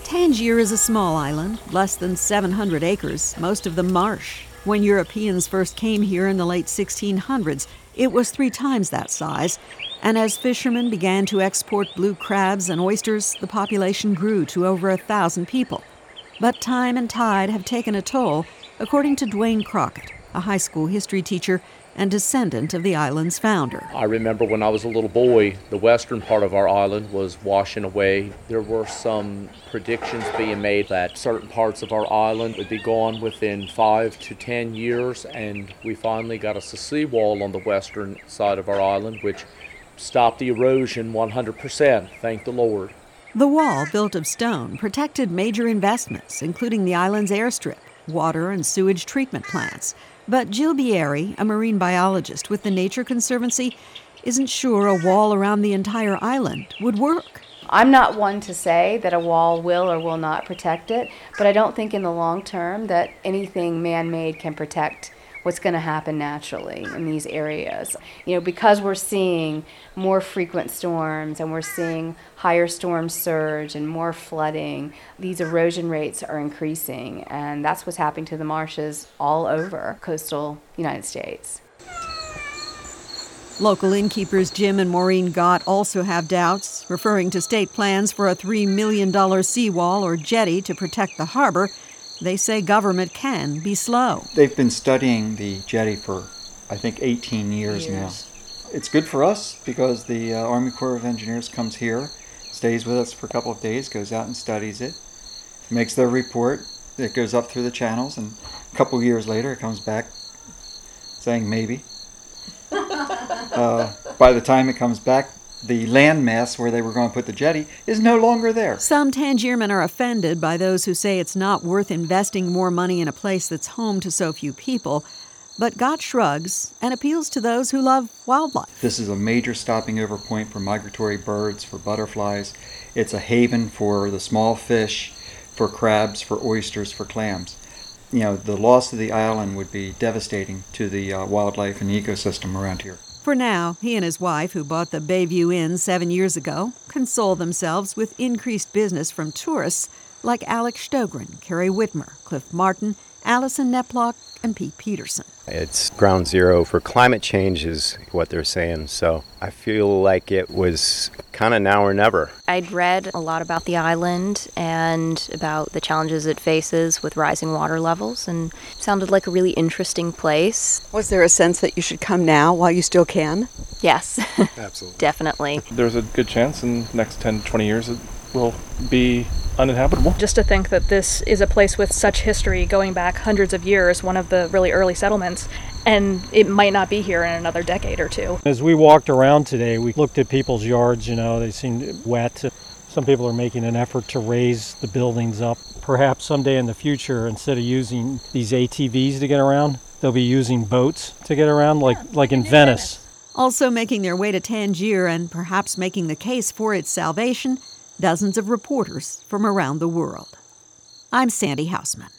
Tangier is a small island, less than 700 acres, most of them marsh. When Europeans first came here in the late 1600s, it was 3 times that size. And as fishermen began to export blue crabs and oysters, the population grew to over 1,000 people. But time and tide have taken a toll, according to Dwayne Crockett, a high school history teacher and descendant of the island's founder. I remember when I was a little boy, the western part of our island was washing away. There were some predictions being made that certain parts of our island would be gone within 5 to 10 years, and we finally got us a seawall on the western side of our island, which stopped the erosion 100%, thank the Lord. The wall, built of stone, protected major investments, including the island's airstrip, water and sewage treatment plants. But Jill Bieri, a marine biologist with the Nature Conservancy, isn't sure a wall around the entire island would work. I'm not one to say that a wall will or will not protect it, but I don't think in the long term that anything man-made can protect what's going to happen naturally in these areas. Because we're seeing more frequent storms and we're seeing higher storm surge and more flooding, these erosion rates are increasing, and that's what's happening to the marshes all over coastal United States. Local innkeepers Jim and Maureen Gott also have doubts, referring to state plans for a $3 million seawall or jetty to protect the harbor. They say government can be slow. They've been studying the jetty for, I think, 18 years now. It's good for us because the Army Corps of Engineers comes here, stays with us for a couple of days, goes out and studies it, makes their report. It goes up through the channels, and a couple of years later it comes back saying maybe. By the time it comes back, the landmass where they were going to put the jetty is no longer there. Some Tangiermen are offended by those who say it's not worth investing more money in a place that's home to so few people. But Gott shrugs and appeals to those who love wildlife. This is a major stopping over point for migratory birds, for butterflies. It's a haven for the small fish, for crabs, for oysters, for clams. The loss of the island would be devastating to the wildlife and ecosystem around here. For now, he and his wife, who bought the Bayview Inn 7 years ago, console themselves with increased business from tourists like Alex Stogren, Carrie Whitmer, Cliff Martin, Allison Neplock, and Pete Peterson. It's ground zero for climate change is what they're saying, so I feel like it was kind of now or never. I'd read a lot about the island and about the challenges it faces with rising water levels, and it sounded like a really interesting place. Was there a sense that you should come now while you still can? Yes. Absolutely. Definitely. There's a good chance in the next 10, 20 years it will be uninhabitable. Just to think that this is a place with such history going back hundreds of years, one of the really early settlements, and it might not be here in another decade or two. As we walked around today, we looked at people's yards, they seemed wet. Some people are making an effort to raise the buildings up. Perhaps someday in the future, instead of using these ATVs to get around, they'll be using boats to get around, like in Venice. Also making their way to Tangier and perhaps making the case for its salvation, dozens of reporters from around the world. I'm Sandy Hausman.